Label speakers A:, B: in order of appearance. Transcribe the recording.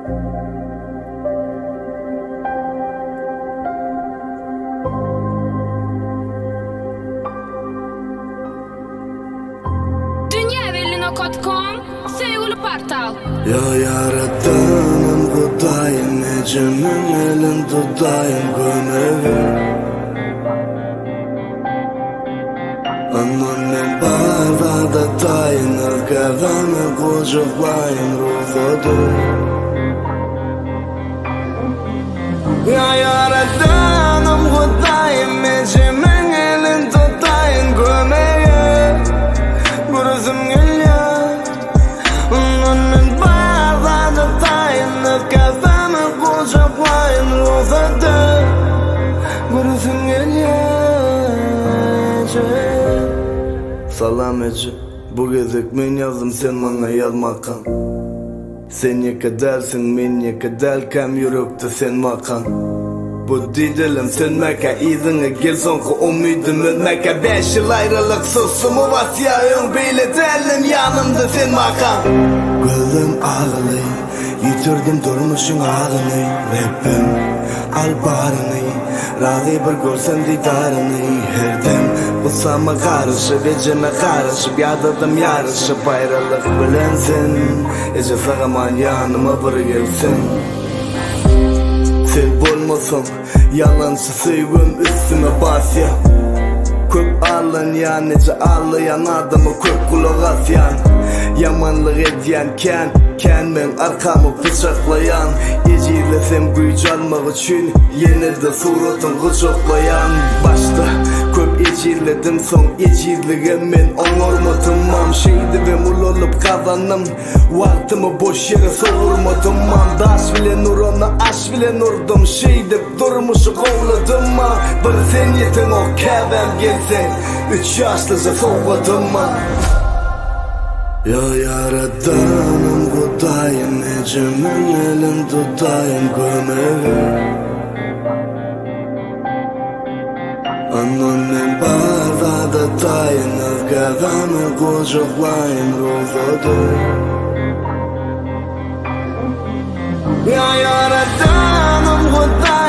A: Dünyavelino.com sevgili portal.
B: Ya yaratanım Kudayım, ecemin elin tutayım gömevi. Annemin barda tayınır, kafamı kucaklayın ruhadı. Ya yaratanım Kudayım, ecemin elin tutayım gömevi. Burasım geliyor, onun barda tayınır, kafamı kucaklayın ruhadı. Burasım geliyor. Salam ece, bu gezek men yazdım, sen bana yazmakan. Sen yekadelsin, men yekadelkem, yürekte sen makan. Bu didelim sönmeke, izine gel sonku umidim ölmeke. 5 yıl ayrılık susumu vasiyayım, beyledelim yanımda sen makan. Gözüm ağlay, yitirdim durmuşun ağlını. Rapim albarını, razı bir görsen didarını. Her dem Usama karışıp, eceme karışıp, yadadım yarışıp, ayrılık bilensin. Ece sağaman yanıma bir gelsin. Sen bulmasın, yalancı sevgim üstüme bas ya. Köp alın ya, nece ağlayan adamı köp kulak asyan. Yamanlık ediyen ken men arkamı bıçaklayan. Ecilesem güç almak için yine de suratın kucaklayan. Başta köp ecilledim, son ecillige men onormadım. Şeydi ve mul olup kazandım, vaktimi boş yere soğurmadım. Daş bile nuruna aş bile nurdum. Şeydi durmuşu kovladım. Bir sen yetin o kevem gelsen, 3 yaşlıca soğudım. Ya yaradanım Kudayım, ecemin elin tutayım gömevi. Annemin barda tayınır, kafamı kucaklayın ruhadı. Ya yaradanım Kudayım.